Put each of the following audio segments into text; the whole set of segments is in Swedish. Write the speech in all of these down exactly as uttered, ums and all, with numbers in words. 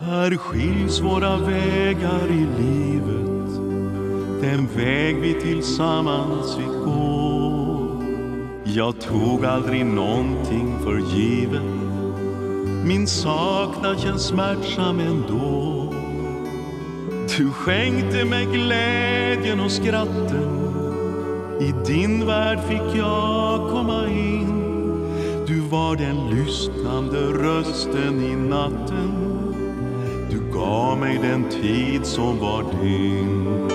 Här skiljs våra vägar i livet, den väg vi tillsammans fick gå. Jag tog aldrig någonting för givet, min saknad känns smärtsam ändå. Du skänkte mig glädjen och skratten, i din värld fick jag komma in. Du var den lyssnande rösten i natten, du gav mig den tid som var din.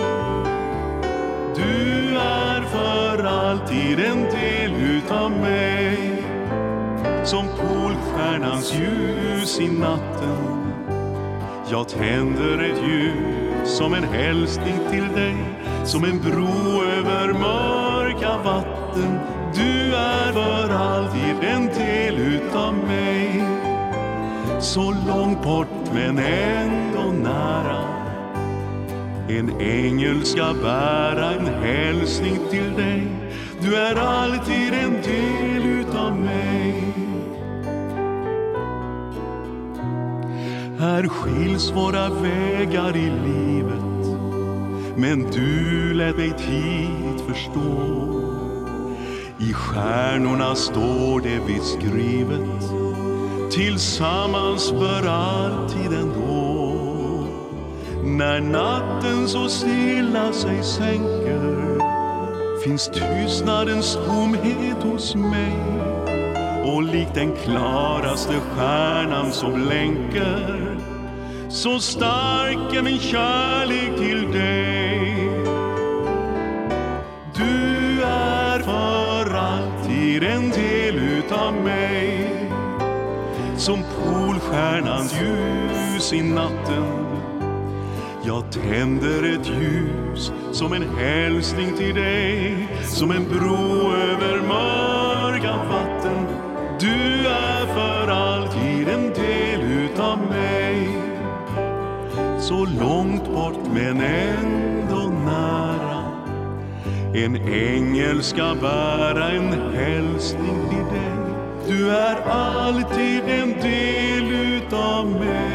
Du är för alltid en del utav mig, som polstjärnans ljus i natten. Jag tänder ett ljus som en hälsning till dig, som en bro över mörka vatten. Du är för alltid en del utav mig, så långt bort men ändå nära. En ängel ska bära en hälsning till dig, du är alltid en del utav mig. Här skiljs våra vägar i livet, men du lät mig tid förstå. I stjärnorna står det vid skrivet, tillsammans bör alltid ändå. När natten så stilla sig sänker, finns tystnadens tomhet hos mig. Och likt den klaraste stjärnan som blänker, så stark är min kärlek till dig. Du är för alltid en del utav mig, som polstjärnans ljus i natten. Jag tänder ett ljus som en hälsning till dig, som en bro över mörka vatten. Du är för alltid en del utav mig, så långt bort men ändå nära. En ängel ska bära en hälsning till dig, du är alltid en del utav mig.